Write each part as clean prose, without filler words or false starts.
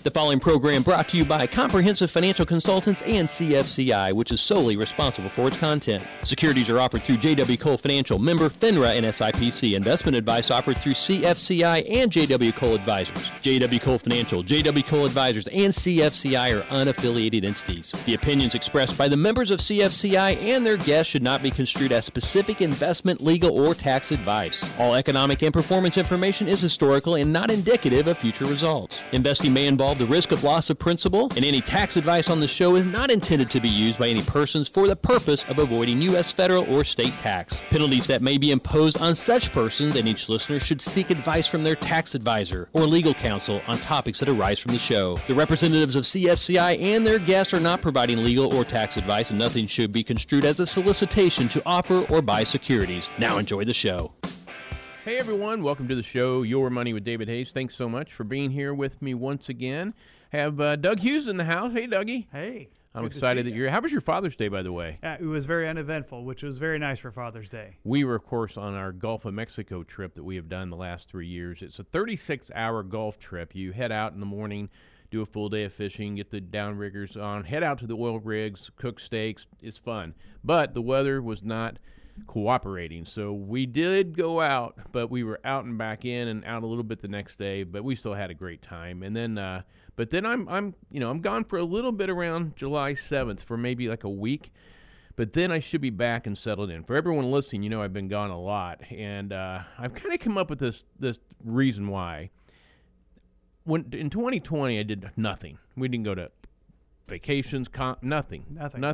The following program brought to you by Comprehensive Financial Consultants and CFCI, which is solely responsible for its content. Securities are offered through J.W. Cole Financial, member FINRA and SIPC. Investment advice offered through CFCI and J.W. Cole Advisors. J.W. Cole Financial, J.W. Cole Advisors, and CFCI are unaffiliated entities. The opinions expressed by the members of CFCI and their guests should not be construed as specific investment, legal, or tax advice. All economic and performance information is historical and not indicative of future results. Investing may involve the risk of loss of principal, and any tax advice on the show is not intended to be used by any persons for the purpose of avoiding U.S. federal or state tax. Penalties that may be imposed on such persons and each listener should seek advice from their tax advisor or legal counsel on topics that arise from the show. The representatives of CFCI and their guests are not providing legal or tax advice, and nothing should be construed as a solicitation to offer or buy securities. Now enjoy the show. Hey everyone, welcome to the show, Your Money with David Hayes. Thanks so much for being here with me once again. Have Doug Hughes in the house. Hey, Dougie. Hey. I'm excited that you're here. How was your Father's Day, by the way? It was very uneventful, which was very nice for Father's Day. We were, of course, on our Gulf of Mexico trip that we have done the last 3 years. It's a 36-hour Gulf trip. You head out in the morning, do a full day of fishing, get the downriggers on, head out to the oil rigs, cook steaks. It's fun. But the weather was not cooperating, so we did go out, but we were out and back in and out a little bit the next day, but we still had a great time. And then but then I'm gone for a little bit around July 7th for maybe like a week, but then I should be back and settled in. For everyone listening, I've been gone a lot, and I've kind of come up with this reason why. When in 2020 I did nothing. We didn't go to vacations, nothing.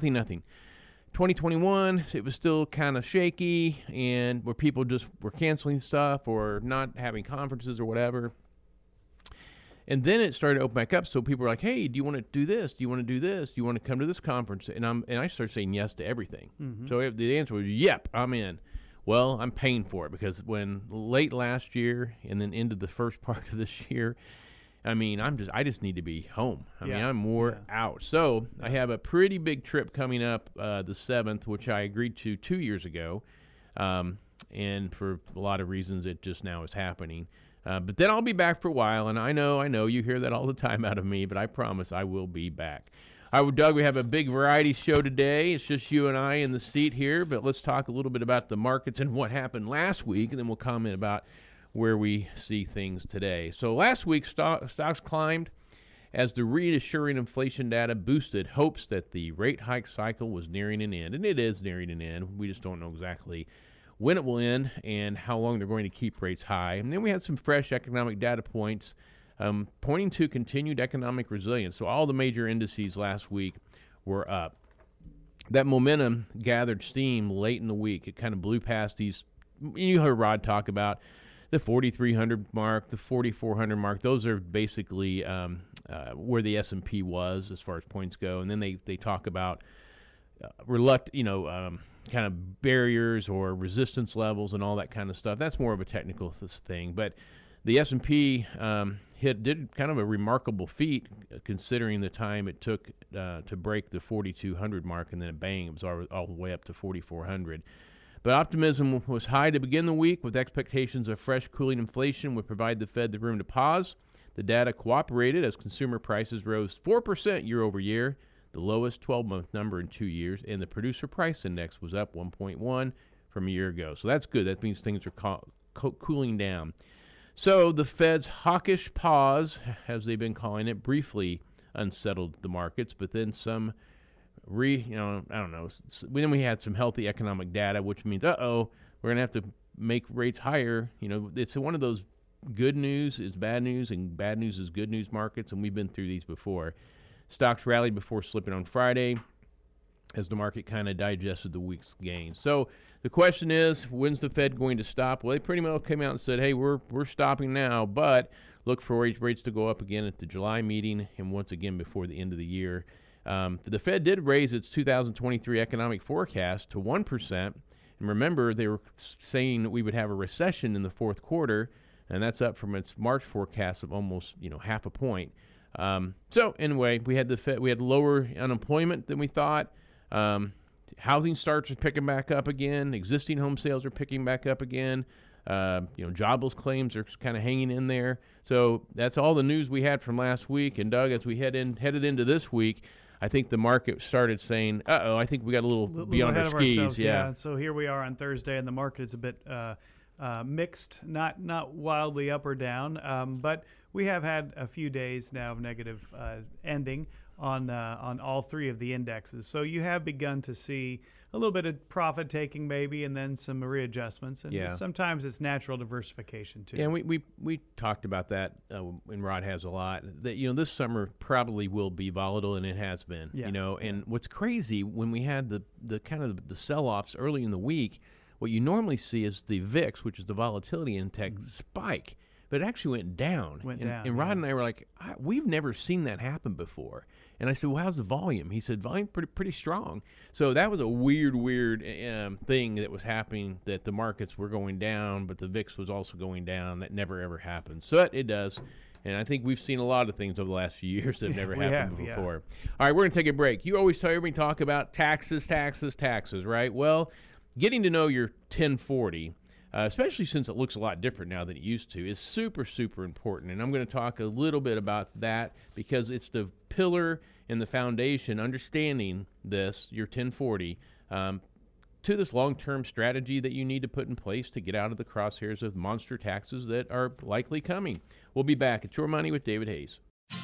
2021, it was still kind of shaky, and where people just were canceling stuff or not having conferences or whatever. And then it started to open back up, so people were like, hey, do you want to do this? Do you want to do this? Do you want to come to this conference? And I started saying yes to everything. Mm-hmm. So the answer was, yep, I'm in. Well, I'm paying for it because when late last year and then into the first part of this year, I just need to be home. I'm more out. So I have a pretty big trip coming up the 7th, which I agreed to 2 years ago. And for a lot of reasons, it just now is happening. But then I'll be back for a while. And I know you hear that all the time out of me, but I promise I will be back. All right, Doug, we have a big variety show today. It's just you and I in the seat here. But let's talk a little bit about the markets and what happened last week. And then we'll comment about where we see things today. So last week, stocks climbed as the reassuring inflation data boosted hopes that the rate hike cycle was nearing an end. And it is nearing an end. We just don't know exactly when it will end and how long they're going to keep rates high. And then we had some fresh economic data points pointing to continued economic resilience. So all the major indices last week were up. That momentum gathered steam late in the week. It kind of blew past these. You heard Rod talk about the 4,300 mark, the 4,400 mark. Those are basically where the S&P was as far as points go. And then they talk about kind of barriers or resistance levels and all that kind of stuff. That's more of a technical thing. But the S&P did kind of a remarkable feat considering the time it took to break the 4,200 mark, and then bang, it was all the way up to 4,400. But optimism was high to begin the week, with expectations of fresh cooling inflation would provide the Fed the room to pause. The data cooperated as consumer prices rose 4% year over year, the lowest 12-month number in 2 years, and the producer price index was up 1.1 from a year ago. So that's good. That means things are cooling down. So the Fed's hawkish pause, as they've been calling it, briefly unsettled the markets, but then then we had some healthy economic data, which means, we're going to have to make rates higher. It's one of those good news is bad news and bad news is good news markets, and we've been through these before. Stocks rallied before slipping on Friday as the market kind of digested the week's gains. So the question is, when's the Fed going to stop? Well, they pretty much came out and said, hey, we're stopping now, but look for rates to go up again at the July meeting and once again before the end of the year. The Fed did raise its 2023 economic forecast to 1%. And remember, they were saying that we would have a recession in the fourth quarter, and that's up from its March forecast of almost, half a point. So anyway, we had lower unemployment than we thought. Housing starts are picking back up again. Existing home sales are picking back up again. Jobless claims are kind of hanging in there. So that's all the news we had from last week. And Doug, as we headed into this week, I think the market started saying, I think we got a little beyond our skis. Yeah. So here we are on Thursday, and the market is a bit mixed, not wildly up or down, but we have had a few days now of negative ending on all three of the indexes. So you have begun to see a little bit of profit taking maybe, and then some readjustments. And sometimes it's natural diversification too. Yeah, and we talked about that, and Rod has a lot, that this summer probably will be volatile, and it has been. And what's crazy, when we had the kind of the sell-offs early in the week, what you normally see is the VIX, which is the volatility index, spike. But it actually went down. And Rod and I were like, we've never seen that happen before. And I said, well, how's the volume? He said, volume pretty strong. So that was a weird thing that was happening, that the markets were going down, but the VIX was also going down. That never, ever happens. So it does. And I think we've seen a lot of things over the last few years that have never happened before. All right, we're going to take a break. You always hear me talk about taxes, right? Well, getting to know your 1040, especially since it looks a lot different now than it used to, is super, super important. And I'm going to talk a little bit about that because it's the pillar and the foundation, understanding this, your 1040, to this long-term strategy that you need to put in place to get out of the crosshairs of monster taxes that are likely coming. We'll be back. It's Your Money with David Hayes.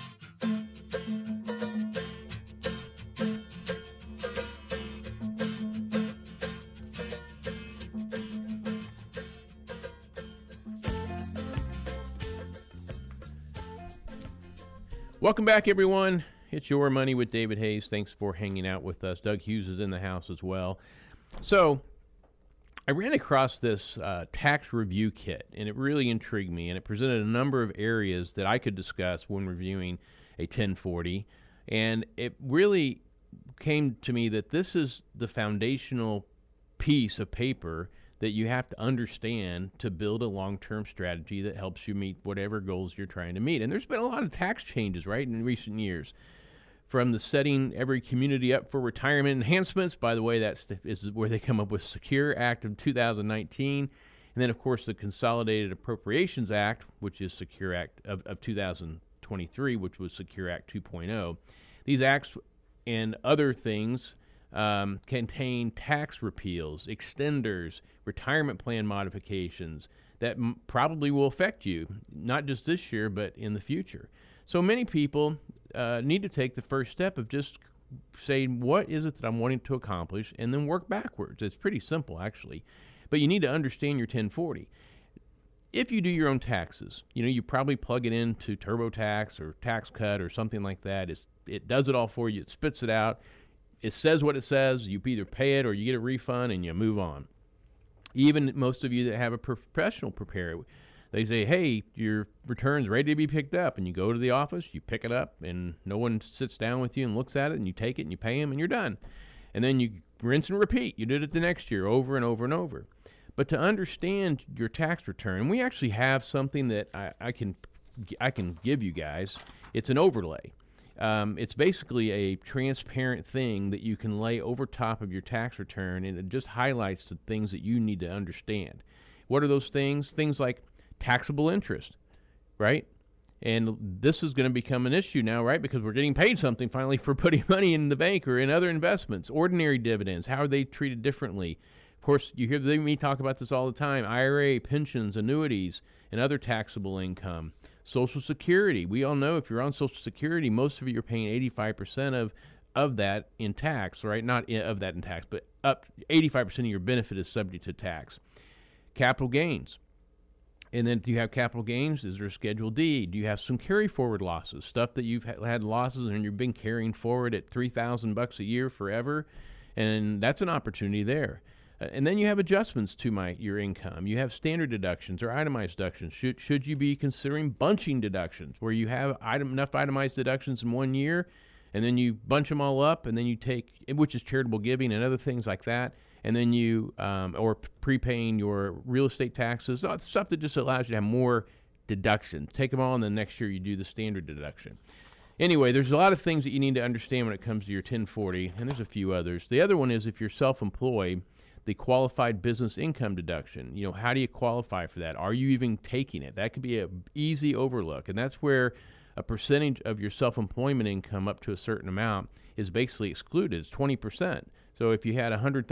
Welcome back, everyone. It's Your Money with David Hayes. Thanks for hanging out with us. Doug Hughes is in the house as well. So I ran across this tax review kit, and it really intrigued me, and it presented a number of areas that I could discuss when reviewing a 1040, and it really came to me that this is the foundational piece of paper that you have to understand to build a long-term strategy that helps you meet whatever goals you're trying to meet. And there's been a lot of tax changes, right, in recent years. From the setting every community up for retirement enhancements, by the way, that is where they come up with Secure Act of 2019. And then, of course, the Consolidated Appropriations Act, which is Secure Act of 2023, which was Secure Act 2.0. These acts and other things contain tax repeals, extenders, retirement plan modifications that probably will affect you, not just this year, but in the future. So many people need to take the first step of just saying, what is it that I'm wanting to accomplish, and then work backwards. It's pretty simple, actually. But you need to understand your 1040. If you do your own taxes, you probably plug it into TurboTax or TaxCut or something like that. It does it all for you. It spits it out. It says what it says. You either pay it or you get a refund and you move on. Even most of you that have a professional preparer, they say, hey, your return's ready to be picked up. And you go to the office, you pick it up, and no one sits down with you and looks at it, and you take it and you pay them and you're done. And then you rinse and repeat. You did it the next year over and over and over. But to understand your tax return, and we actually have something that I can give you guys. It's an overlay. It's basically a transparent thing that you can lay over top of your tax return, and it just highlights the things that you need to understand. What are those things? Things like taxable interest, right? And this is going to become an issue now, right? Because we're getting paid something finally for putting money in the bank or in other investments. Ordinary dividends, how are they treated differently? Of course, you hear me talk about this all the time. IRA, pensions, annuities, and other taxable income. Social Security. We all know if you're on Social Security, most of you are paying 85% of that in tax, right? Not of that in tax, but up 85% of your benefit is subject to tax. Capital gains. And then do you have capital gains? Is there a Schedule D? Do you have some carry forward losses? Stuff that you've had losses and you've been carrying forward at $3,000 a year forever? And that's an opportunity there. And then you have adjustments to your income. You have standard deductions or itemized deductions. Should you be considering bunching deductions, where you have enough itemized deductions in 1 year, and then you bunch them all up, and then you take, which is charitable giving and other things like that, and then you, or prepaying your real estate taxes, stuff that just allows you to have more deductions. Take them all, and then next year you do the standard deduction. Anyway, there's a lot of things that you need to understand when it comes to your 1040, and there's a few others. The other one is if you're self-employed, the qualified business income deduction. How do you qualify for that? Are you even taking it? That could be an easy overlook, and that's where a percentage of your self-employment income up to a certain amount is basically excluded. It's 20%. So if you had $100,000,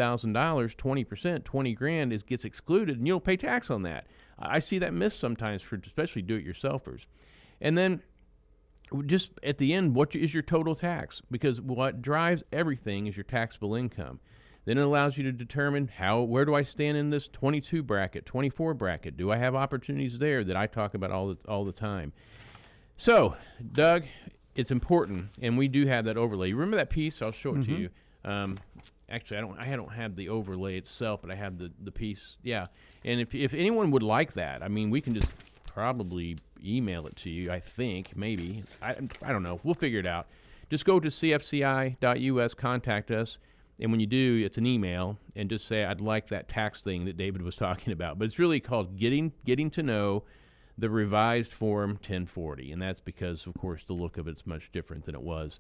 20%, 20 grand gets excluded, and you don't pay tax on that. I see that missed sometimes for especially do-it-yourselfers. And then just at the end, what is your total tax? Because what drives everything is your taxable income. Then it allows you to determine where do I stand in this 22 bracket, 24 bracket? Do I have opportunities there that I talk about all the time? So, Doug, it's important, and we do have that overlay. You remember that piece? I'll show it to you. Actually, I don't have the overlay itself, but I have the piece. Yeah, and if anyone would like that, I mean, we can just probably email it to you. I think maybe I don't know. We'll figure it out. Just go to cfci.us, contact us, and when you do, it's an email, and just say I'd like that tax thing that David was talking about. But it's really called getting to know the revised Form 1040, and that's because, of course, the look of it's much different than it was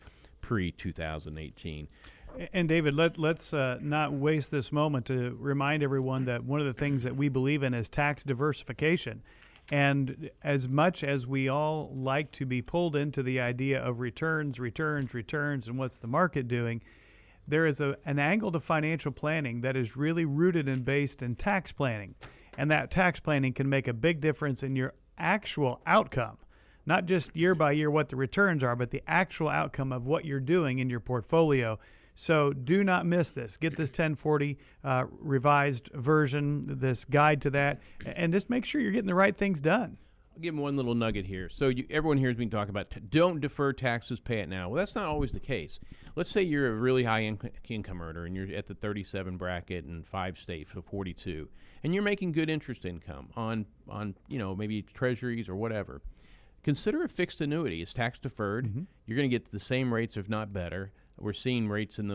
pre-2018. And David, let's not waste this moment to remind everyone that one of the things that we believe in is tax diversification. And as much as we all like to be pulled into the idea of returns, and what's the market doing, there is an angle to financial planning that is really rooted and based in tax planning. And that tax planning can make a big difference in your actual outcome, not just year by year what the returns are, but the actual outcome of what you're doing in your portfolio. So do not miss this. Get this 1040 revised version, this guide to that, and just make sure you're getting the right things done. I'll give them one little nugget here. So everyone hears me talk about don't defer taxes, pay it now. Well, that's not always the case. Let's say you're a really high income earner and you're at the 37 bracket in 5 states, so 42, and you're making good interest income on maybe treasuries or whatever. Consider a fixed annuity. It's tax deferred. Mm-hmm. You're going to get the same rates, if not better. We're seeing rates in the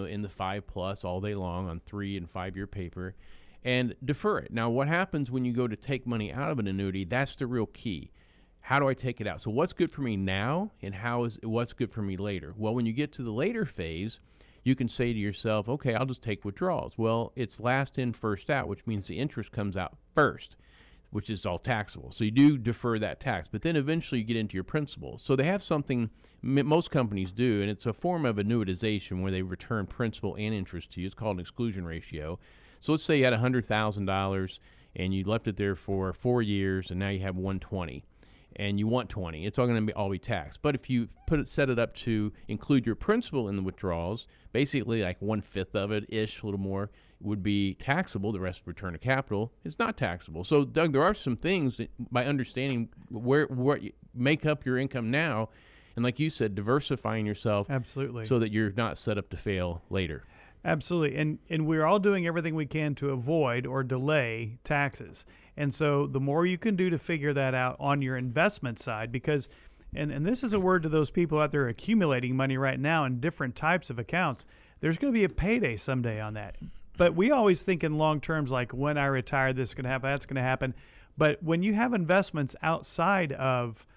5+ all day long on 3 and 5 year paper, and defer it. Now, what happens when you go to take money out of an annuity? That's the real key. How do I take it out? So what's good for me now, and what's good for me later? Well, when you get to the later phase, you can say to yourself, okay, I'll just take withdrawals. Well, it's last in, first out, which means the interest comes out first, which is all taxable. So you do defer that tax, but then eventually you get into your principal. So they have something most companies do, and it's a form of annuitization where they return principal and interest to you. It's called an exclusion ratio. So let's say you had $100,000 and you left it there for 4 years, and now you have $120,000. And you want 20, it's all going to all be taxed. But if you set it up to include your principal in the withdrawals, basically like 1/5 of it ish, a little more, would be taxable. The rest return to capital is not taxable. So, Doug, there are some things that, by understanding where make up your income now, and like you said, diversifying yourself, absolutely, so that you're not set up to fail later. Absolutely. And we're all doing everything we can to avoid or delay taxes. And so the more you can do to figure that out on your investment side, because, and this is a word to those people out there accumulating money right now in different types of accounts, there's going to be a payday someday on that. But we always think in long terms, like when I retire, this is going to happen, that's going to happen. But when you have investments outside of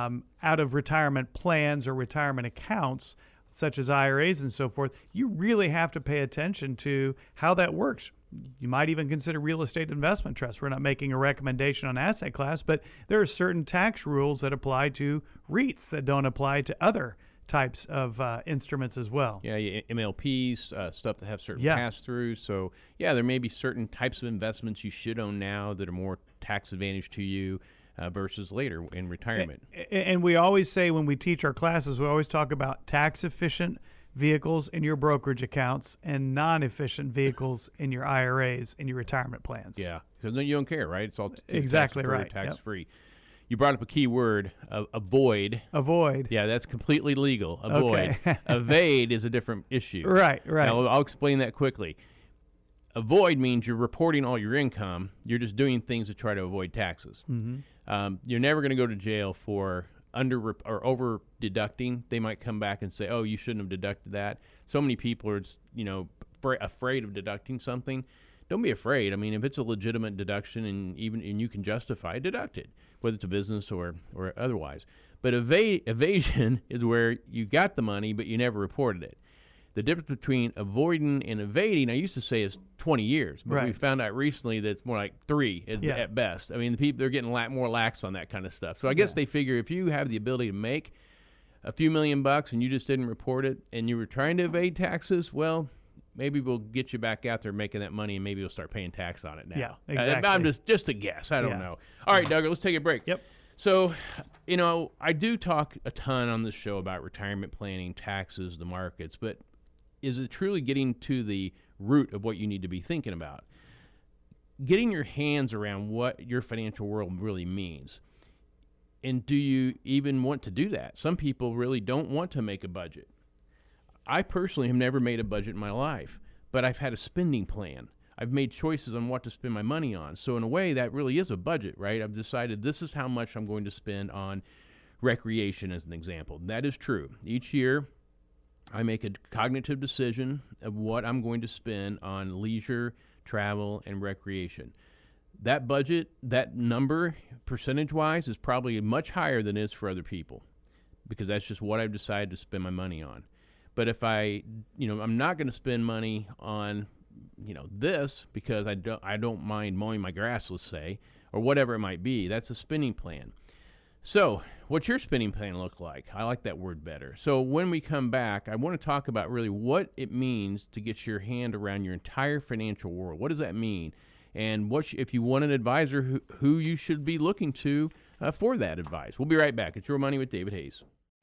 retirement plans or retirement accounts, such as IRAs and so forth, you really have to pay attention to how that works. You might even consider real estate investment trusts. We're not making a recommendation on asset class, but there are certain tax rules that apply to REITs that don't apply to other types of instruments as well. Yeah, MLPs, stuff that have certain pass-throughs. So, there may be certain types of investments you should own now that are more tax advantage to you versus later in retirement. And we always say when we teach our classes, we always talk about tax-efficient vehicles in your brokerage accounts and non-efficient vehicles in your IRAs and your retirement plans. Yeah, because you don't care, right? It's all exactly right. Tax-free. Yep. You brought up a key word, avoid. Avoid. Yeah, that's completely legal. Avoid. Okay. Evade is a different issue. Right. Now, I'll explain that quickly. Avoid means you're reporting all your income. You're just doing things to try to avoid taxes. Mm-hmm. You're never going to go to jail for under or over deducting. They might come back and say, "Oh, you shouldn't have deducted that." So many people are, afraid of deducting something. Don't be afraid. I mean, if it's a legitimate deduction and you can justify it, deduct it, whether it's a business or otherwise. But evasion is where you got the money but you never reported it. The difference between avoiding and evading, I used to say, is 20 years, but we found out recently that it's more like 3 at best. I mean, the people, they're getting more lax on that kind of stuff. So I guess they figure if you have the ability to make a few $1,000,000 and you just didn't report it and you were trying to evade taxes, well, maybe we'll get you back out there making that money and maybe you'll start paying tax on it now. Yeah, exactly. I'm just a guess. I don't know. All right, Doug, let's take a break. Yep. So, you know, I do talk a ton on this show about retirement planning, taxes, the markets, but is it truly getting to the root of what you need to be thinking about? Getting your hands around what your financial world really means. And do you even want to do that? Some people really don't want to make a budget. I personally have never made a budget in my life, but I've had a spending plan. I've made choices on what to spend my money on. So in a way, that really is a budget, right? I've decided this is how much I'm going to spend on recreation, as an example. That is true. Each year, I make a cognitive decision of what I'm going to spend on leisure, travel, and recreation. That budget, that number, percentage-wise, is probably much higher than it is for other people because that's just what I've decided to spend my money on. But if I'm not going to spend money on, this because I don't mind mowing my grass, let's say, or whatever it might be. That's a spending plan. So, what's your spending plan look like? I like that word better. So, when we come back, I want to talk about really what it means to get your hand around your entire financial world. What does that mean? And if you want an advisor, who you should be looking to for that advice. We'll be right back. It's Your Money with David Hayes.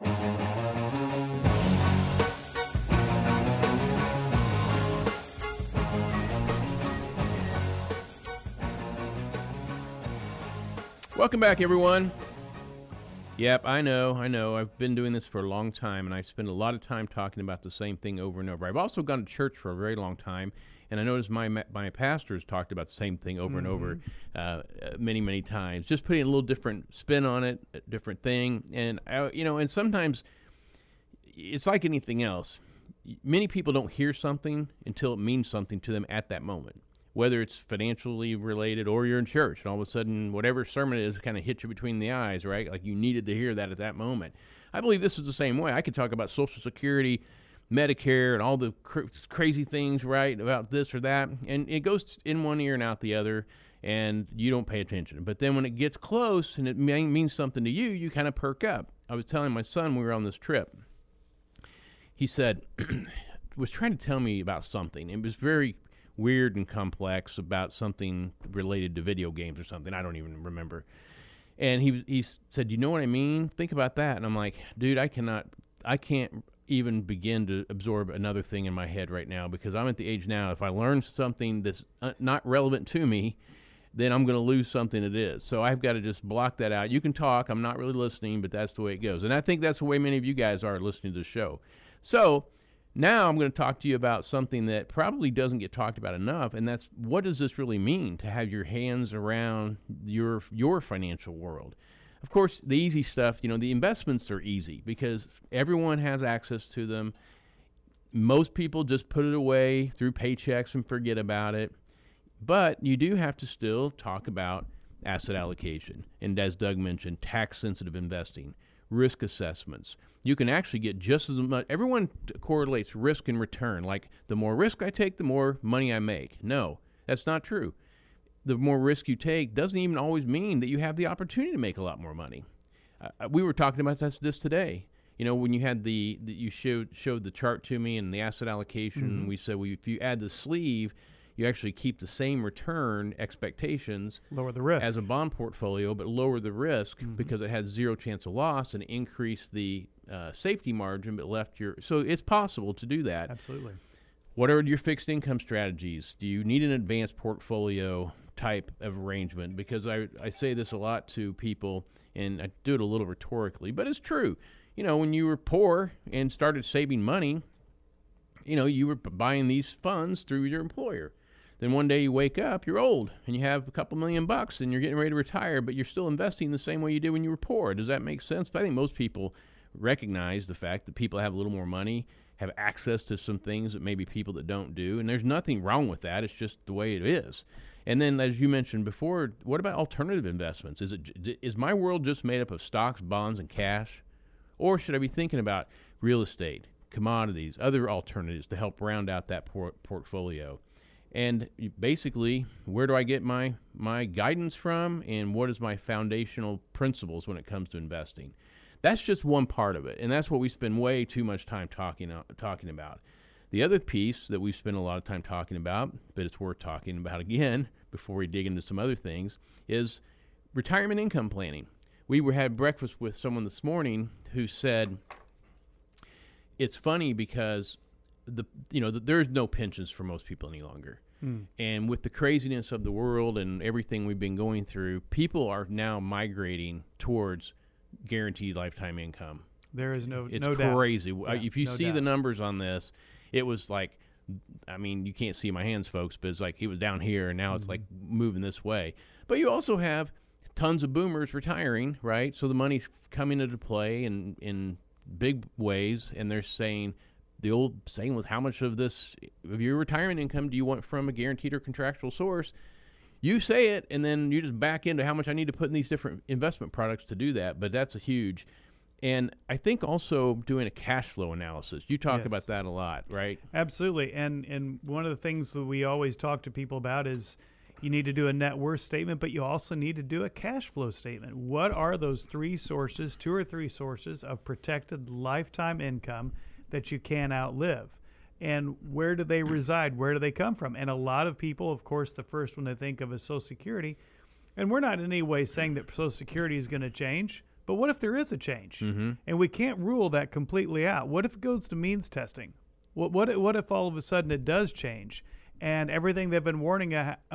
Welcome back, everyone. Yep, I know. I've been doing this for a long time, and I spend a lot of time talking about the same thing over and over. I've also gone to church for a very long time, and I noticed my pastors talked about the same thing over and over many, many times, just putting a little different spin on it, a different thing. And, and sometimes it's like anything else. Many people don't hear something until it means something to them at that moment, whether it's financially related or you're in church and all of a sudden whatever sermon it is kind of hits you between the eyes, right? Like you needed to hear that at that moment. I believe this is the same way. I could talk about Social Security, Medicare, and all the crazy things, right, about this or that, and it goes in one ear and out the other, and you don't pay attention. But then when it gets close and it means something to you, you kind of perk up. I was telling my son when we were on this trip, he said, was trying to tell me about something. It was very weird and complex about something related to video games or something. I don't even remember. And he said, you know what I mean? Think about that. And I'm like, dude, I can't even begin to absorb another thing in my head right now because I'm at the age now, if I learn something that's not relevant to me, then I'm going to lose something that is. So I've got to just block that out. You can talk. I'm not really listening, but that's the way it goes. And I think that's the way many of you guys are listening to the show. So now I'm going to talk to you about something that probably doesn't get talked about enough, and that's what does this really mean to have your hands around your financial world? Of course, the easy stuff, the investments are easy because everyone has access to them. Most people just put it away through paychecks and forget about it. But you do have to still talk about asset allocation. And as Doug mentioned, tax-sensitive investing, risk assessments. You can actually get just as much. Everyone correlates risk and return. Like the more risk I take, the more money I make. No, that's not true. The more risk you take doesn't even always mean that you have the opportunity to make a lot more money. We were talking about this today. When you had you showed the chart to me and the asset allocation, we said, well, if you add the sleeve, you actually keep the same return expectations, lower the risk as a bond portfolio, but lower the risk because it has zero chance of loss and increase the safety margin, but left so it's possible to do that. Absolutely. What are your fixed income strategies? Do you need an advanced portfolio type of arrangement? Because I say this a lot to people, and I do it a little rhetorically, but it's true. When you were poor and started saving money, you were buying these funds through your employer. Then one day you wake up, you're old, and you have a couple $1,000,000 and you're getting ready to retire, but you're still investing the same way you did when you were poor. Does that make sense? But I think most people recognize the fact that people have a little more money, have access to some things that maybe people that don't do, and there's nothing wrong with that. It's just the way it is. And then, as you mentioned before, what about alternative investments? Is my world just made up of stocks, bonds, and cash? Or should I be thinking about real estate, commodities, other alternatives to help round out that portfolio. And basically, where do I get my guidance from, and what is my foundational principles when it comes to investing? That's just one part of it, and that's what we spend way too much time talking about. The other piece that we spend a lot of time talking about, but it's worth talking about again before we dig into some other things, is retirement income planning. We had breakfast with someone this morning who said it's funny because there's no pensions for most people any longer. And with the craziness of the world and everything we've been going through, people are now migrating towards guaranteed lifetime income. There is it's no doubt. Crazy. Yeah, if you no see doubt. the numbers on this, it was like, I mean, you can't see my hands, folks, but it's like it was down here, and now it's like moving this way. But you also have tons of boomers retiring, right? So the money's coming into play in big ways, and they're saying, the old saying was, how much of your retirement income do you want from a guaranteed or contractual source? You say it, and then you just back into how much I need to put in these different investment products to do that. But that's a huge. And I think also doing a cash flow analysis. You talk Yes. about that a lot, right? Absolutely. And one of the things that we always talk to people about is you need to do a net worth statement, but you also need to do a cash flow statement. What are those two or three sources of protected lifetime income that you can outlive? And where do they reside? Where do they come from? And a lot of people, of course, the first one they think of is Social Security. And we're not in any way saying that Social Security is going to change. But what if there is a change? Mm-hmm. And we can't rule that completely out. What if it goes to means testing? What if all of a sudden it does change and everything they've been warning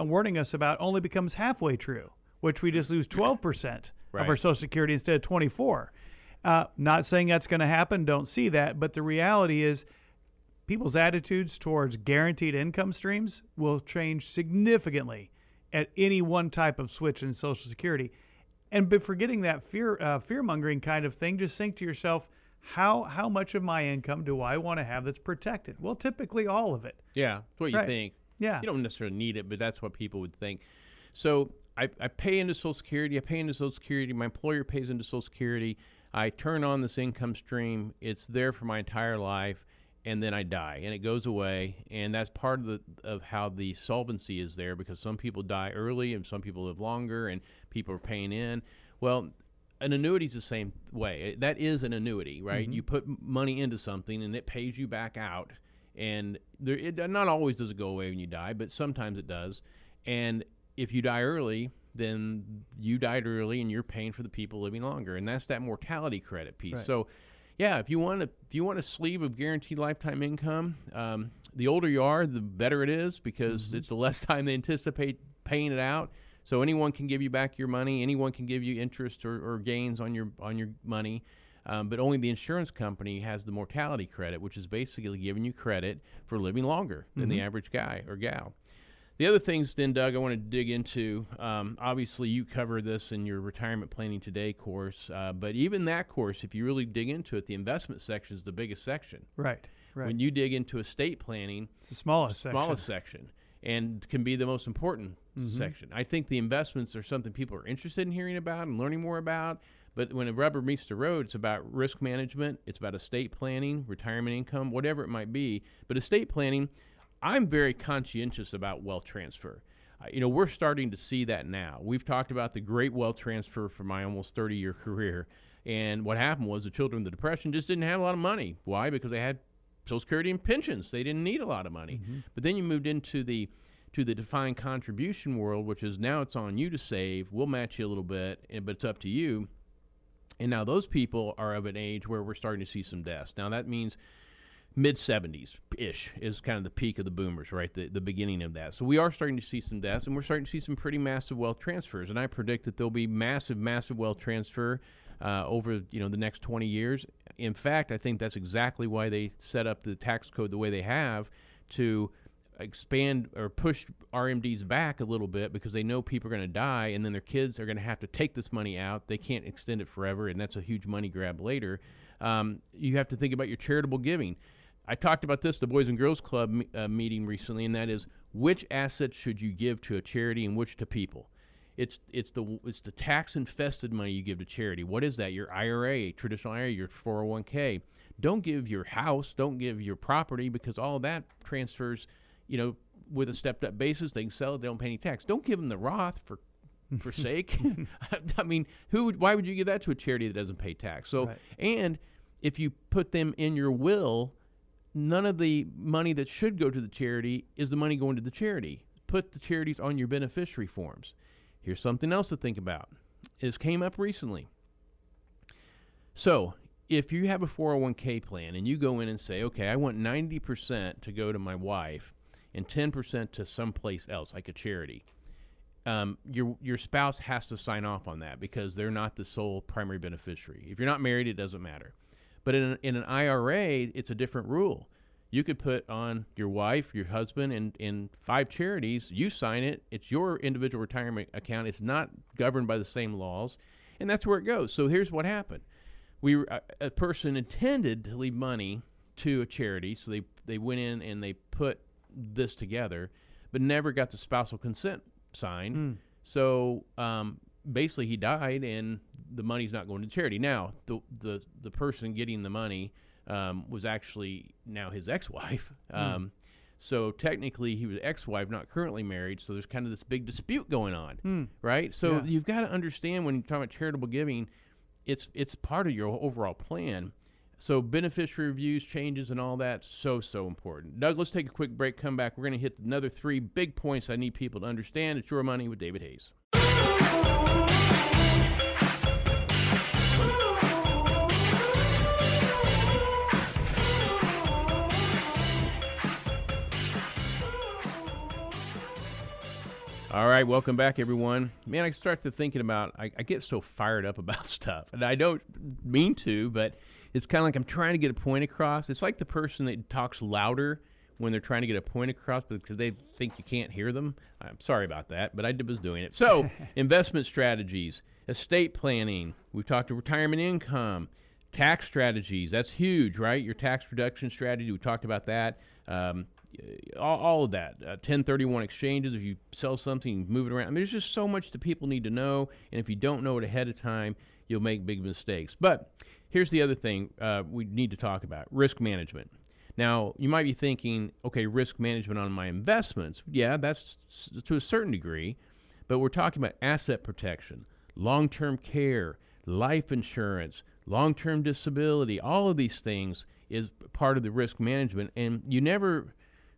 us about only becomes halfway true, which we just lose 12% Right. of our Social Security instead of 24? Not saying that's going to happen. Don't see that. But the reality is people's attitudes towards guaranteed income streams will change significantly at any one type of switch in Social Security. And but forgetting that fear-mongering kind of thing, just think to yourself, how much of my income do I want to have that's protected? Well, typically all of it. Yeah, that's what you Right. think. Yeah. You don't necessarily need it, but that's what people would think. So I pay into Social Security. My employer pays into Social Security. I turn on this income stream. It's there for my entire life, and then I die, and it goes away. And that's part of how the solvency is there, because some people die early and some people live longer, and people are paying in. Well, an annuity is the same way. That is an annuity, right? Mm-hmm. You put money into something, and it pays you back out. And not always does it go away when you die, but sometimes it does. And if you die early, then you died early, and you're paying for the people living longer, and that's that mortality credit piece. Right. So, yeah, if you want a sleeve of guaranteed lifetime income, the older you are, the better it is, because it's the less time they anticipate paying it out. So anyone can give you back your money. Anyone can give you interest or gains on your money. But only the insurance company has the mortality credit, which is basically giving you credit for living longer than the average guy or gal. The other things then, Doug, I want to dig into, obviously you cover this in your Retirement Planning Today course, but even that course, if you really dig into it, the investment section is the biggest section. Right. When you dig into estate planning, It's the smallest section, and can be the most important section. I think the investments are something people are interested in hearing about and learning more about. But when the rubber meets the road, it's about risk management, it's about estate planning, retirement income, whatever it might be. But estate planning, I'm very conscientious about wealth transfer. We're starting to see that now. We've talked about the great wealth transfer for my almost 30-year career. And what happened was the children of the Depression just didn't have a lot of money. Why? Because they had Social Security and pensions. They didn't need a lot of money. But then you moved into the defined contribution world, which is now it's on you to save. We'll match you a little bit, but it's up to you. And now those people are of an age where we're starting to see some deaths. Now that means mid-70s-ish is kind of the peak of the boomers, right, the beginning of that. So we are starting to see some deaths, and we're starting to see some pretty massive wealth transfers. And I predict that there'll be massive wealth transfer over the next 20 years. In fact, I think that's exactly why they set up the tax code the way they have, to expand or push RMDs back a little bit, because they know people are going to die, and then their kids are going to have to take this money out. They can't extend it forever, and that's a huge money grab later. You have to think about your charitable giving. I talked about this at the Boys and Girls Club meeting recently, and that is, which assets should you give to a charity and which to people? It's the tax infested money you give to charity. What is that? Your IRA, traditional IRA, your 401k. Don't give your house, don't give your property, because all of that transfers, with a stepped up basis. They can sell it, they don't pay any tax. Don't give them the Roth for sake. I mean, why would you give that to a charity that doesn't pay tax? So, right. And if you put them in your will, none of the money that should go to the charity is the money going to the charity. Put the charities on your beneficiary forms. Here's something else to think about. This came up recently. So, if you have a 401k plan and you go in and say, okay, I want 90% to go to my wife and 10% to someplace else, like a charity, your spouse has to sign off on that because they're not the sole primary beneficiary. If you're not married, it doesn't matter. But in an IRA, it's a different rule. You could put on your wife, your husband, and in 5 charities. You sign it. It's your individual retirement account. It's not governed by the same laws, and that's where it goes. So here's what happened. A person intended to leave money to a charity, so they went in and they put this together, but never got the spousal consent signed. So basically he died, and the money's not going to charity. Now, the person getting the money was actually now his ex-wife. So technically he was ex-wife, not currently married, so there's kind of this big dispute going on, right? So you've got to understand when you're talking about charitable giving, it's part of your overall plan. So beneficiary reviews, changes, and all that, so important. Doug, let's take a quick break, come back. We're going to hit another 3 big points I need people to understand. It's Your Money with David Hayes. All right, welcome back, everyone. Man, I start to thinking about, I get so fired up about stuff, and I don't mean to, but it's kind of like I'm trying to get a point across. It's like the person that talks louder when they're trying to get a point across because they think you can't hear them. I'm sorry about that, but I was doing it. So, investment strategies, estate planning. We've talked to retirement income, tax strategies. That's huge, right? Your tax reduction strategy, we talked about that. All of that, 1031 exchanges, if you sell something, move it around. I mean, there's just so much that people need to know, and if you don't know it ahead of time, you'll make big mistakes. But here's the other thing we need to talk about, risk management. Now, you might be thinking, okay, risk management on my investments. Yeah, that's to a certain degree, but we're talking about asset protection, long-term care, life insurance, long-term disability. All of these things is part of the risk management, and you never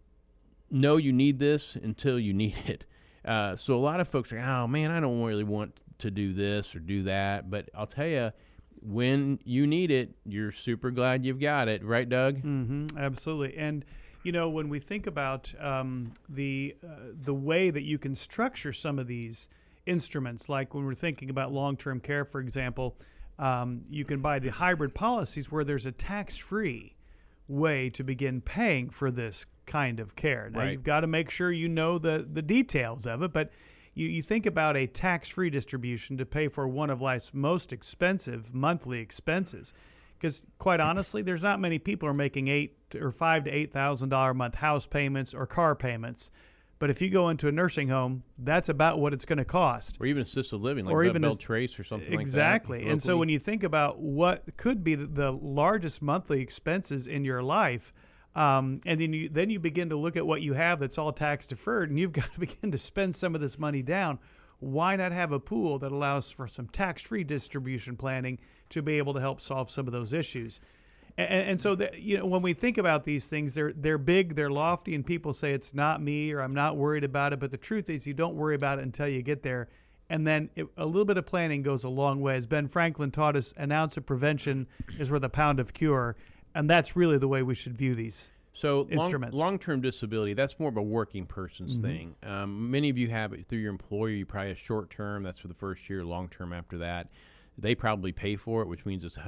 know you need this until you need it. So a lot of folks are, oh man, I don't really want to do this or do that. But I'll tell you, when you need it, you're super glad you've got it. Right, Doug? Mm-hmm, absolutely. And, when we think about the way that you can structure some of these instruments, like when we're thinking about long-term care, for example, you can buy the hybrid policies where there's a tax-free way to begin paying for this kind of care. Now, you've got to make sure you know the details of it, but you think about a tax-free distribution to pay for one of life's most expensive monthly expenses. Because quite honestly, there's not many people are making $5,000 to $8,000 a month house payments or car payments. But if you go into a nursing home, that's about what it's going to cost. Or even assisted living, like even Bell Trace or something like that. Exactly. And so when you think about what could be the largest monthly expenses in your life, and then you begin to look at what you have that's all tax deferred, and you've got to begin to spend some of this money down. Why not have a pool that allows for some tax-free distribution planning to be able to help solve some of those issues? And so, when we think about these things, they're big, they're lofty, and people say it's not me or I'm not worried about it. But the truth is, you don't worry about it until you get there. And then a little bit of planning goes a long way. As Ben Franklin taught us, an ounce of prevention is worth a pound of cure. And that's really the way we should view these instruments. Long-term disability, that's more of a working person's thing. Many of you have it through your employer. You probably have short-term. That's for the first year, long-term after that. They probably pay for it, which means it's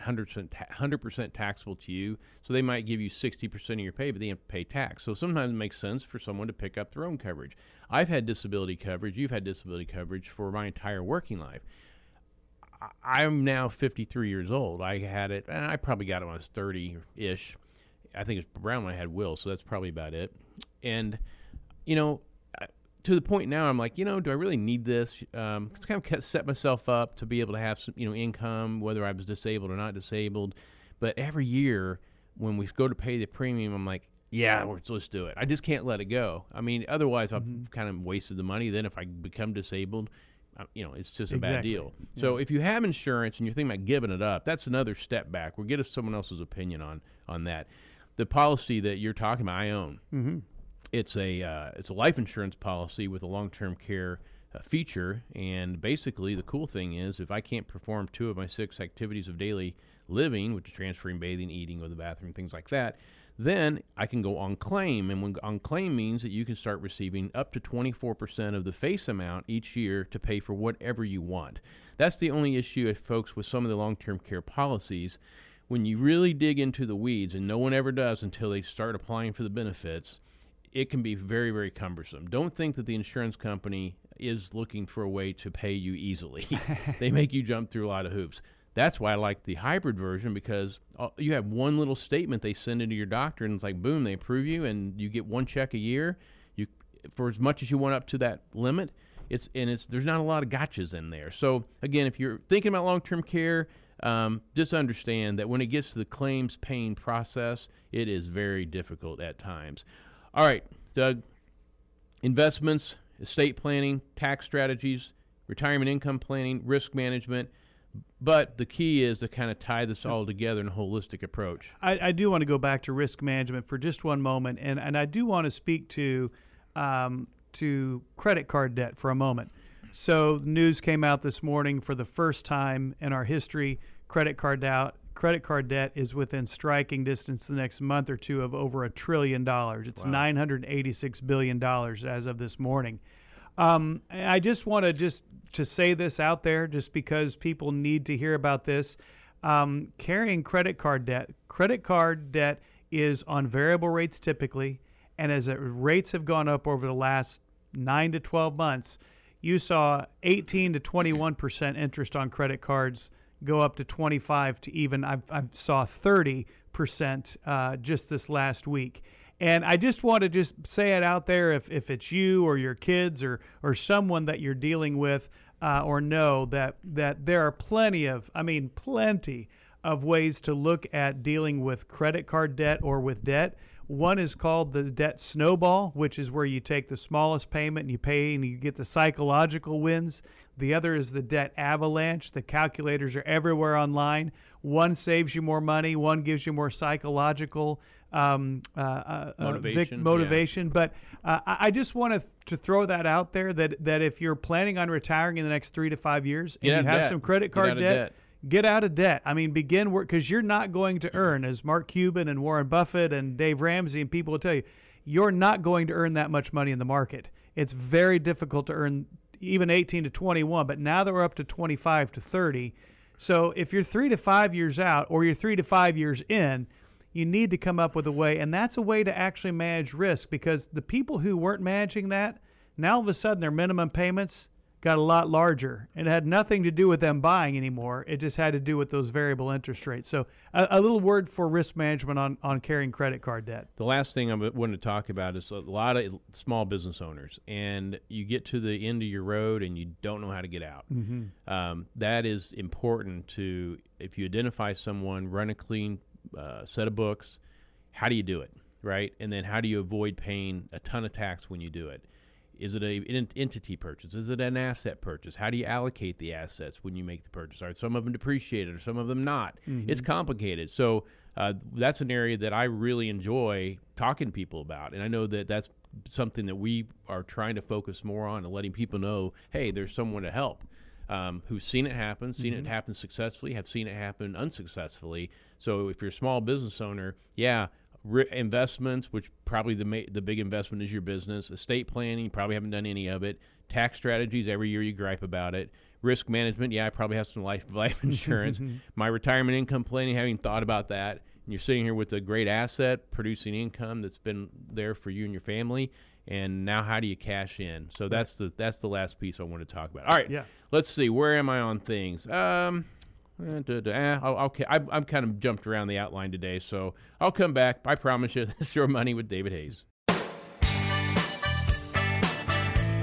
100% taxable to you. So they might give you 60% of your pay, but they have to pay tax. So sometimes it makes sense for someone to pick up their own coverage. I've had disability coverage. You've had disability coverage for my entire working life. I'm now 53 years old. I had it, and I probably got it when I was 30-ish. I think it's around when I had Will, so that's probably about it. And, to the point now, I'm like, do I really need this? Kind of set myself up to be able to have some, income, whether I was disabled or not disabled. But every year when we go to pay the premium, I'm like, yeah, let's do it. I just can't let it go. I mean, otherwise I've kind of wasted the money. Then if I become disabled, it's just a bad deal. Yeah. So if you have insurance and you're thinking about giving it up, that's another step back. We'll get someone else's opinion on that. The policy that you're talking about, I own. Mm-hmm. It's a life insurance policy with a long-term care feature, and basically the cool thing is if I can't perform 2 of my 6 activities of daily living, which is transferring, bathing, eating, go to the bathroom, things like that, then I can go on claim, and when on claim means that you can start receiving up to 24% of the face amount each year to pay for whatever you want. That's the only issue, folks, with some of the long-term care policies. When you really dig into the weeds, and no one ever does until they start applying for the benefits, it can be very, very cumbersome. Don't think that the insurance company is looking for a way to pay you easily. They make you jump through a lot of hoops. That's why I like the hybrid version, because you have one little statement they send into your doctor, and it's like, boom, they approve you, and you get 1 check a year for as much as you want up to that limit. There's not a lot of gotchas in there. So, again, if you're thinking about long-term care, just understand that when it gets to the claims paying process, it is very difficult at times. All right, Doug, investments, estate planning, tax strategies, retirement income planning, risk management. But the key is to kind of tie this all together in a holistic approach. I do want to go back to risk management for just one moment, and I do want to speak to credit card debt for a moment. So the news came out this morning, for the first time in our history, credit card debt is within striking distance the next month or two of over $1 trillion. It's wow. $986 billion as of this morning. I just want to say this out there, just because people need to hear about this. Carrying credit card debt is on variable rates typically, and as rates have gone up over the last 9 to 12 months, you saw 18 to 21% interest on credit cards go up to 25 to even I saw 30% just this last week. And I just want to just say it out there, if it's you or your kids or someone that you're dealing with or know that there are plenty of ways to look at dealing with credit card debt or with debt. One is called the debt snowball, which is where you take the smallest payment and you pay and you get the psychological wins. The other is the debt avalanche. The calculators are everywhere online. One saves you more money. One gives you more psychological motivation. Yeah. But I just want to throw that out there that if you're planning on retiring in the next 3 to 5 years and you have some credit card debt, get out of debt. I mean, begin work, because you're not going to earn, as Mark Cuban and Warren Buffett and Dave Ramsey and people will tell you, you're not going to earn that much money in the market. It's very difficult to earn even 18 to 21, but now that we're up to 25 to 30. So if you're 3 to 5 years out or you're 3 to 5 years in, you need to come up with a way, and that's a way to actually manage risk, because the people who weren't managing that, now all of a sudden their minimum payments got a lot larger. It had nothing to do with them buying anymore. It just had to do with those variable interest rates. So a little word for risk management on carrying credit card debt. The last thing I want to talk about is a lot of small business owners, and you get to the end of your road and you don't know how to get out. Mm-hmm. That is important to, if you identify someone, run a clean set of books. How do you do it, right? And then how do you avoid paying a ton of tax when you do it? Is it an entity purchase? Is it an asset purchase? How do you allocate the assets when you make the purchase? Are some of them depreciated or some of them not? Mm-hmm. It's complicated. So that's an area that I really enjoy talking to people about. And I know that that's something that we are trying to focus more on, and letting people know, hey, there's someone to help who's seen it happen, seen it happen successfully, have seen it happen unsuccessfully. So if you're a small business owner, investments, which probably the big investment is your business. Estate planning, probably haven't done any of it. Tax strategies, every year you gripe about it. Risk management, I probably have some life insurance. My retirement income planning, having thought about that. And you're sitting here with a great asset, producing income that's been there for you and your family. And now how do you cash in? So that's the last piece I want to talk about. All right, Let's see. Where am I on things? Okay, I'm kind of jumped around the outline today, so I'll come back. I promise you, this is Your Money with David Hayes.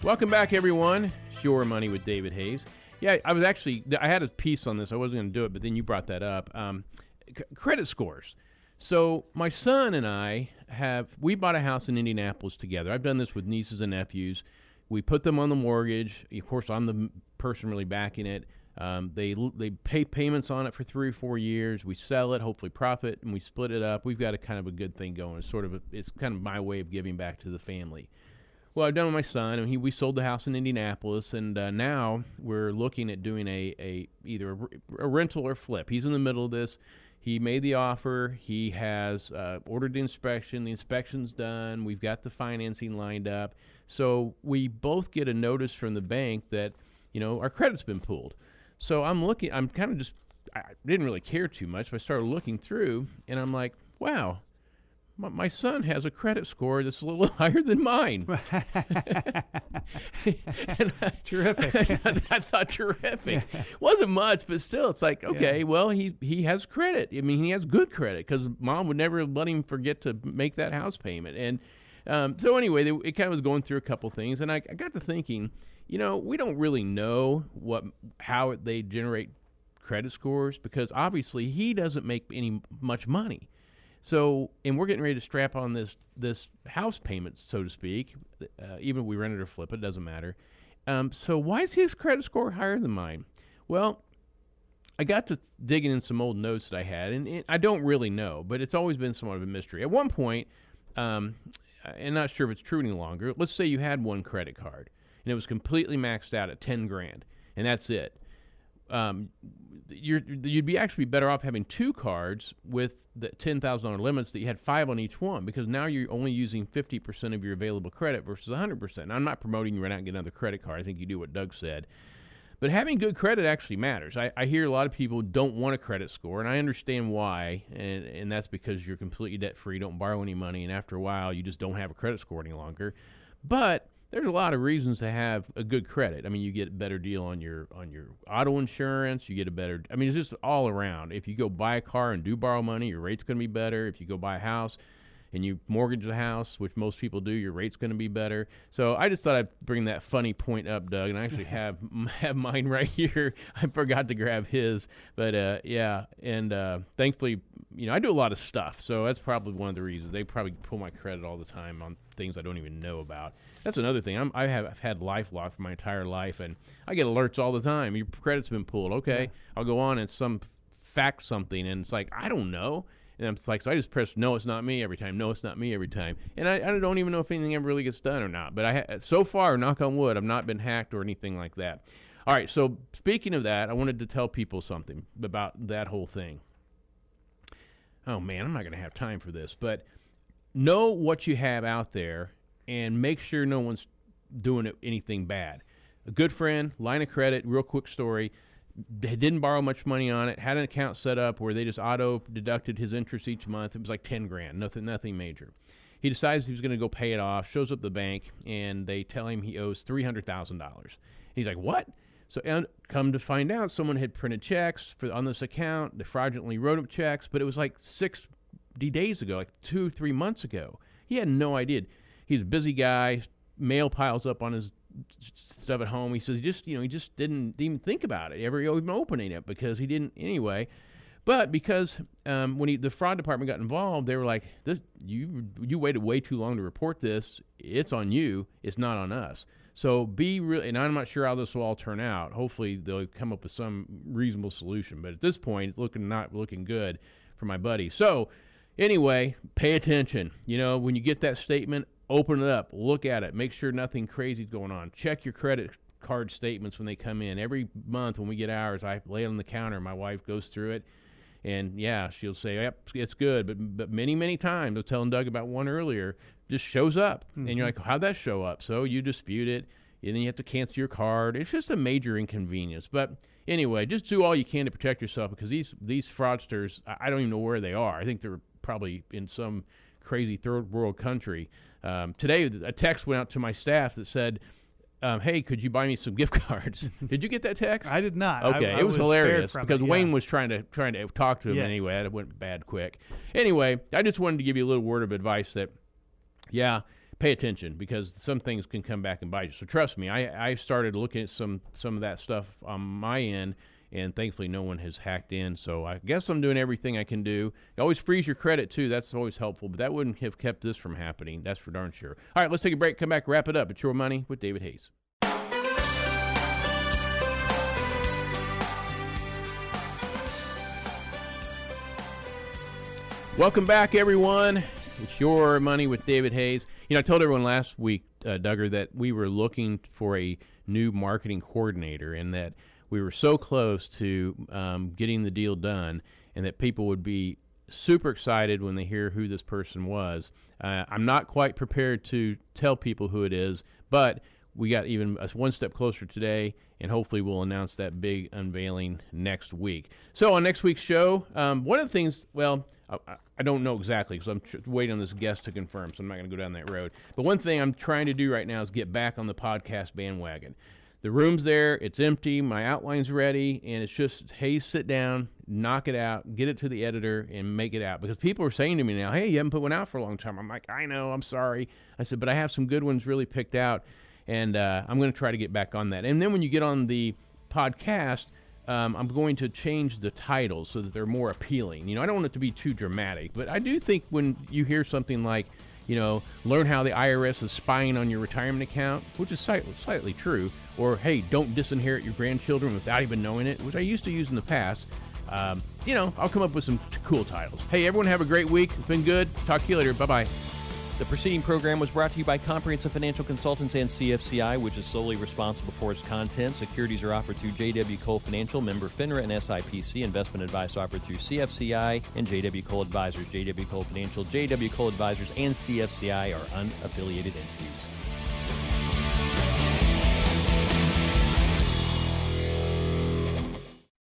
Welcome back, everyone. It's Your Money with David Hayes. Yeah, I had a piece on this. I wasn't going to do it, but then you brought that up. Credit scores. So my son and I we bought a house in Indianapolis together. I've done this with nieces and nephews. We put them on the mortgage. Of course, I'm the person really backing it. They pay payments on it for 3 or 4 years. We sell it, hopefully profit, and we split it up. We've got a kind of a good thing going. It's kind of my way of giving back to the family. Well, I've done with my son, and we sold the house in Indianapolis, and now we're looking at doing either a rental or flip. He's in the middle of this. He made the offer. He has ordered the inspection. The inspection's done. We've got the financing lined up. So we both get a notice from the bank that, our credit's been pulled. So I didn't really care too much, but I started looking through, and I'm like, wow. My son has a credit score that's a little higher than mine. Terrific. I thought terrific. Wasn't much, but still, it's like, okay, well, he has credit. I mean, he has good credit because Mom would never let him forget to make that house payment. And so anyway, it kind of was going through a couple things, and I got to thinking, we don't really know how they generate credit scores because obviously he doesn't make much money. So, and we're getting ready to strap on this house payment, so to speak. Even if we rent it or flip it, doesn't matter. So why is his credit score higher than mine? Well, I got to digging in some old notes that I had, and I don't really know, but it's always been somewhat of a mystery. At one point, and not sure if it's true any longer, let's say you had one credit card, and it was completely maxed out at $10,000, and that's it. You'd be actually better off having 2 cards with the $10,000 limits that you had 5 on each one, because now you're only using 50% of your available credit versus 100%. Now, I'm not promoting you run out and get another credit card. I think you do what Doug said. But having good credit actually matters. I hear a lot of people don't want a credit score, and I understand why, and that's because you're completely debt-free, don't borrow any money, and after a while you just don't have a credit score any longer. But there's a lot of reasons to have a good credit. I mean, you get a better deal on your auto insurance. You get it's just all around. If you go buy a car and do borrow money, your rate's going to be better. If you go buy a house and you mortgage the house, which most people do, your rate's going to be better. So I just thought I'd bring that funny point up, Doug, and I actually have mine right here. I forgot to grab his, but thankfully, I do a lot of stuff, so that's probably one of the reasons. They probably pull my credit all the time on things I don't even know about. That's another thing. I've had LifeLock for my entire life, and I get alerts all the time. Your credit's been pulled. Okay, I'll go on and fact something, and it's like, I don't know. And I'm like, so I just press, no, it's not me every time. No, it's not me every time. And I don't even know if anything ever really gets done or not. But so far, knock on wood, I've not been hacked or anything like that. All right, so speaking of that, I wanted to tell people something about that whole thing. Oh, man, I'm not going to have time for this. But know what you have out there and make sure no one's doing anything bad. A good friend, line of credit, real quick story. They didn't borrow much money on it, had an account set up where they just auto deducted his interest each month. It was like $10,000, nothing major. He decides he was going to go pay it off, shows up the bank, and they tell him he owes $300,000. He's like, what? So come to find out, someone had printed checks on this account. They fraudulently wrote up checks, but it was like 60 days ago, like 2-3 months ago. He had no idea. He's a busy guy. Mail piles up on his stuff at home. He says he just didn't even think about it, ever even opening it, because he didn't anyway. But because when the fraud department got involved, they were like, you waited way too long to report this. It's on you. It's not on us. So be real, and I'm not sure how this will all turn out. Hopefully they'll come up with some reasonable solution. But at this point, it's not looking good for my buddy. So anyway, pay attention. When you get that statement, open it up, look at it, make sure nothing crazy is going on. Check your credit card statements when they come in. Every month when we get ours, I lay it on the counter. My wife goes through it, and she'll say, yep, it's good. But many, many times, I was telling Doug about one earlier, just shows up. Mm-hmm. And you're like, how'd that show up? So you dispute it, and then you have to cancel your card. It's just a major inconvenience. But anyway, just do all you can to protect yourself, because these fraudsters, I don't even know where they are. I think they're probably in some crazy third world country. Today, a text went out to my staff that said, hey, could you buy me some gift cards? Did you get that text? I did not. Okay, it was hilarious because Wayne was trying to talk to him anyway. It went bad quick. Anyway, I just wanted to give you a little word of advice that, pay attention, because some things can come back and bite you. So trust me, I started looking at some of that stuff on my end, and thankfully no one has hacked in. So I guess I'm doing everything I can do. It always frees your credit too. That's always helpful, but that wouldn't have kept this from happening. That's for darn sure. All right, let's take a break, come back, wrap it up. It's Your Money with David Hayes. Welcome back, everyone. It's Your Money with David Hayes. You know, I told everyone last week, Duggar, that we were looking for a new marketing coordinator, and that we were so close to getting the deal done, and that people would be super excited when they hear who this person was. I'm not quite prepared to tell people who it is, but we got even one step closer today, and hopefully we'll announce that big unveiling next week. So on next week's show, one of the things, well, I don't know exactly, because I'm waiting on this guest to confirm, so I'm not going to go down that road. But one thing I'm trying to do right now is get back on the podcast bandwagon. The room's there, it's empty, my outline's ready, and it's just, hey, sit down, knock it out, get it to the editor, and make it out. Because people are saying to me now, hey, you haven't put one out for a long time. I'm like, I know, I'm sorry. I said, but I have some good ones really picked out, and I'm going to try to get back on that. And then when you get on the podcast, I'm going to change the titles so that they're more appealing. You know, I don't want it to be too dramatic, but I do think when you hear something like, you know, learn how the IRS is spying on your retirement account, which is slightly true, or, hey, don't disinherit your grandchildren without even knowing it, which I used to use in the past, you know, I'll come up with some cool titles. Hey, everyone have a great week. It's been good. Talk to you later. Bye-bye. The preceding program was brought to you by Comprehensive Financial Consultants and CFCI, which is solely responsible for its content. Securities are offered through J.W. Cole Financial, member FINRA and SIPC. Investment advice offered through CFCI and J.W. Cole Advisors. J.W. Cole Financial, J.W. Cole Advisors, and CFCI are unaffiliated entities.